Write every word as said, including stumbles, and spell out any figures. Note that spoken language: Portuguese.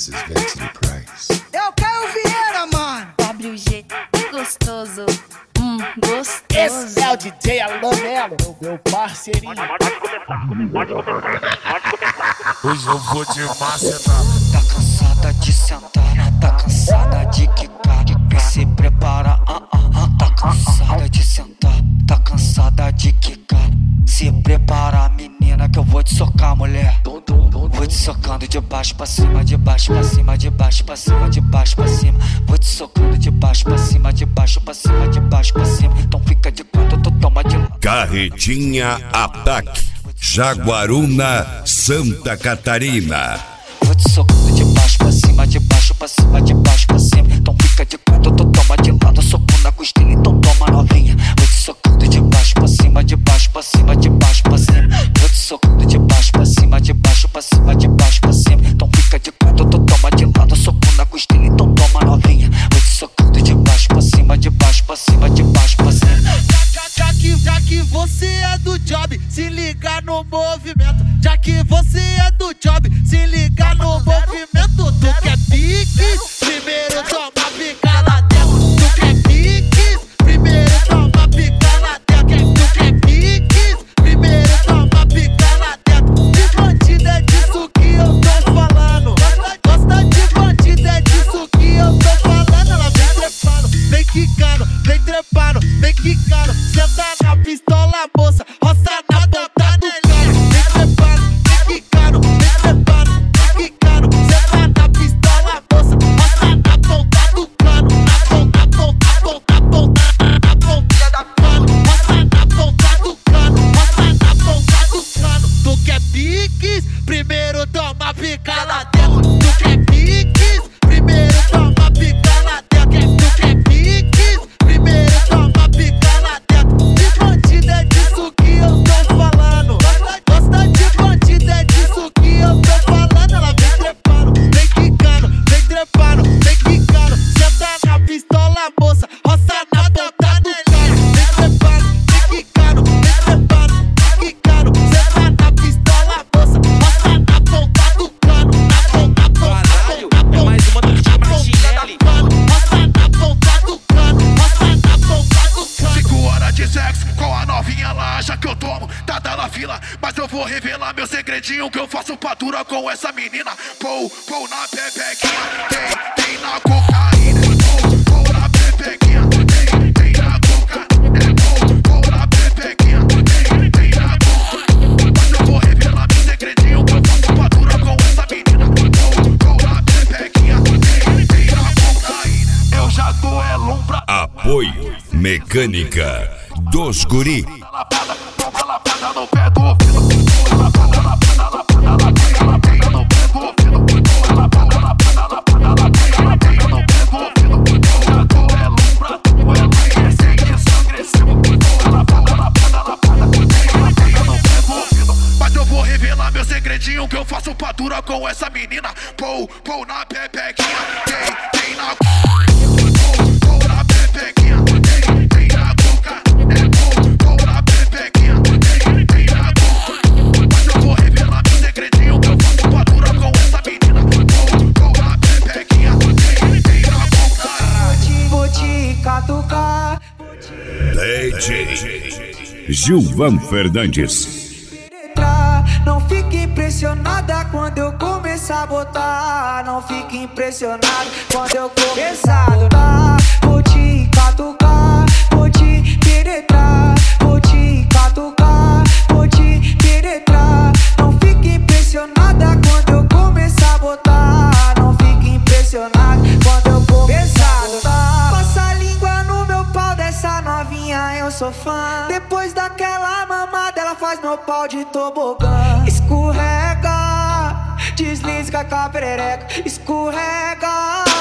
This is Vincent Price. É o Caio Vieira, mano. W G, gostoso. Hum, gostoso. Esse é o D J Alan Melo, meu, meu parceirinho. Hoje eu vou te macetar. Tá cansada de sentar, tá cansada de quicar, de se prepara, ah, ah, ah. Tá cansada de sentar, tá cansada de quicar. Se prepara, menina, que eu vou te socar, mulher. Vou te socando de baixo pra cima, de baixo pra cima, de baixo pra cima, de baixo pra cima. Vou te socando de baixo pra cima, de baixo pra cima, de baixo pra cima. Então fica de quanto tu toma de lá. Carretinha Ataque, Jaguaruna, Santa Catarina. Vou te socando de baixo pra cima, de baixo pra cima, de baixo pra cima. Então fica de quanto tu toma de lado, soco na costela, então toma novinha. Vou te socando de baixo pra cima, de baixo pra cima, de baixo pra cima. Vou te socando de baixo pra cima, de baixo pra cima, de baixo pra cima. Então fica de quanto tu toma de lado, soco na costela, então toma novinha. Vou te socando de baixo pra cima, de baixo pra cima, de baixo pra cima. Já que, já que você é do job, se liga no movimento. Já que você é do job, se liga no movimento. Tu quer pique? Primeiro toma pica lá dentro. Tu quer pique? Primeiro toma pica lá dentro. Tu quer pique? Primeiro toma pica lá dentro. De bandido é disso que eu tô falando. Gosta de bandido é disso que eu tô falando. Ela vem trepando, vem quicando, vem trepando, vem quicando. Senta na pistola, moça, roça na ponta do cano. Vem trepando, vem quicando, vem trepando, vem quicando. Senta na pistola, moça, roça na ponta do cano. Na ponta, ponta, ponta, ponta, na ponta da cano. Roça na ponta do cano, roça na ponta do cano. Tu quer piques? Primeiro toma pica lá dentro. Tu quer piques? Primeiro toma pica lá dentro. Tu quer piques? Primeiro toma pica lá dentro. De bandido é disso que eu tô falando. Gosta de bandido é disso que eu tô falando. Ela vem trepando, vem quicando, vem trepando, vem quicando. Senta na pistola, moça, roça na ponta do cano. Vem trepando, vem quicando, vem trepando, vem quicando. Senta na pistola, moça, roça na ponta do cano. Na ponta, ponta, Caralho, ponta, é mais uma do ponta, time na ponta da cano. Roça na ponta do cano, roça na ponta do cano. Cinco horas de sexo com a novinha lá, acha que eu tomo, tá dando a fila. Mas eu vou revelar meu segredinho, que eu faço patura com essa menina. Pou, pou na pepequinha, tem, tem na cocaína. Pou, pou na pepequinha, tem, tem na coca. É pou, pou na pepequinha, tem, tem na coca. Mas eu vou revelar meu segredinho, que eu faço patura com essa menina. Pou, pou na pepequinha, tem, tem na cocaína. Eu já tô é lombra. Apoio Mecânica dos Guri. Lapada, toma lapada no pé do ouvido. Toma lapada, lapada, lapada, lapada, lapada no pé do ouvido. Toma lapada, lapada, lapada, lapada, lapada no pé do ouvido. Já tô é lombra, tu é conhecer que sou agressivo. Toma lapada, lapada, lapada, lapada no pé do ouvido. Mas eu vou revelar meu segredinho, que eu faço patura com essa menina. Pou, pou na pepequinha, tem, tem na pou, pou na pepequinha, tem, tem na boca. É pou, pou na pepequinha, tem, tem na boca. Mas eu vou revelar meu segredinho, que eu faço patura com essa menina. Pou, pou na pepequinha, tem, tem na boca. Vou te catucar. D J Gilvan Fernandes. Não fique impressionada quando eu começar a botar. Não fique impressionado quando eu começar a botar. Vou te catucar, vou te penetrar. Vou te catucar, vou te penetrar. Não fique impressionada quando eu começar a botar. Não fique impressionado quando eu começar a botar. Passa a língua no meu pau dessa novinha, eu sou fã. Depois daquela mamada, ela faz meu pau de tobogã. Escorrega, desliza com a perereca. Escorrega,